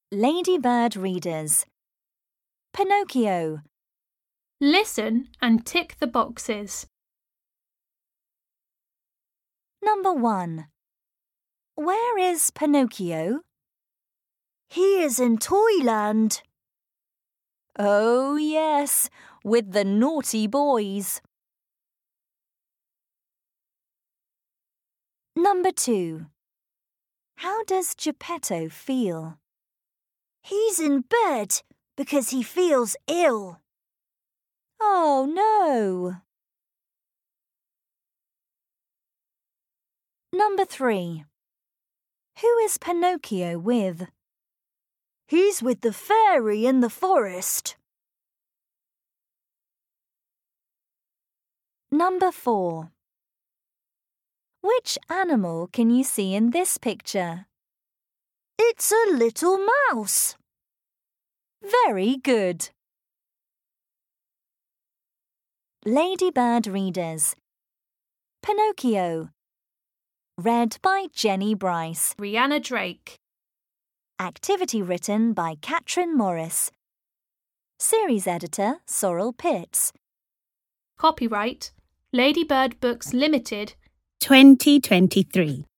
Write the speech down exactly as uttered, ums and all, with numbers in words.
Ladybird readers. Pinocchio. Listen and tick the boxes. Number one. Where is Pinocchio? He is in Toyland. Oh, yes, with the naughty boys. Number two. How does Geppetto feel? He's in bed because he feels ill. Oh, no. Number three. Who is Pinocchio with? He's with the fairy in the forest. Number four. Which animal can you see in this picture? It's a little mouse. Very good. Ladybird readers. Pinocchio. Read by Jenny Bryce. Rihanna Drake. Activity written by Katrin Morris. Series editor Sorrel Pitts. Copyright Ladybird Books Limited twenty twenty-three.